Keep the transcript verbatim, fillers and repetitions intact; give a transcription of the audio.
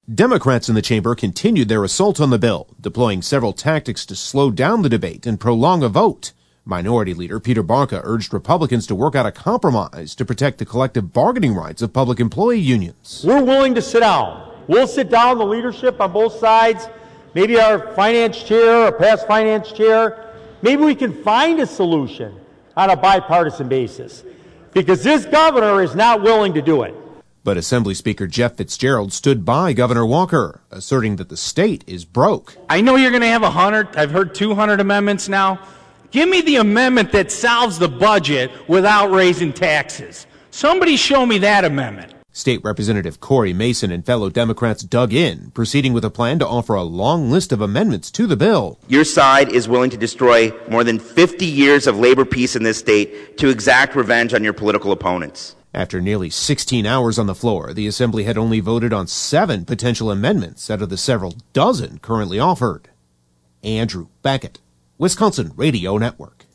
Democrats in the chamber continued their assault on the bill, deploying several tactics to slow down the debate and prolong a vote. Minority Leader Peter Barca urged Republicans to work out a compromise to protect the collective bargaining rights of public employee unions. We're willing to sit down. We'll sit down, the leadership on both sides, maybe our finance chair, or past finance chair. Maybe we can find a solution on a bipartisan basis, because this governor is not willing to do it. But Assembly Speaker Jeff Fitzgerald stood by Governor Walker, asserting that the state is broke. I know you're going to have a hundred, I've heard two hundred amendments now. Give me the amendment that solves the budget without raising taxes. Somebody show me that amendment. State Representative Corey Mason and fellow Democrats dug in, proceeding with a plan to offer a long list of amendments to the bill. Your side is willing to destroy more than fifty years of labor peace in this state to exact revenge on your political opponents. After nearly sixteen hours on the floor, the Assembly had only voted on seven potential amendments out of the several dozen currently offered. Andrew Beckett, Wisconsin Radio Network.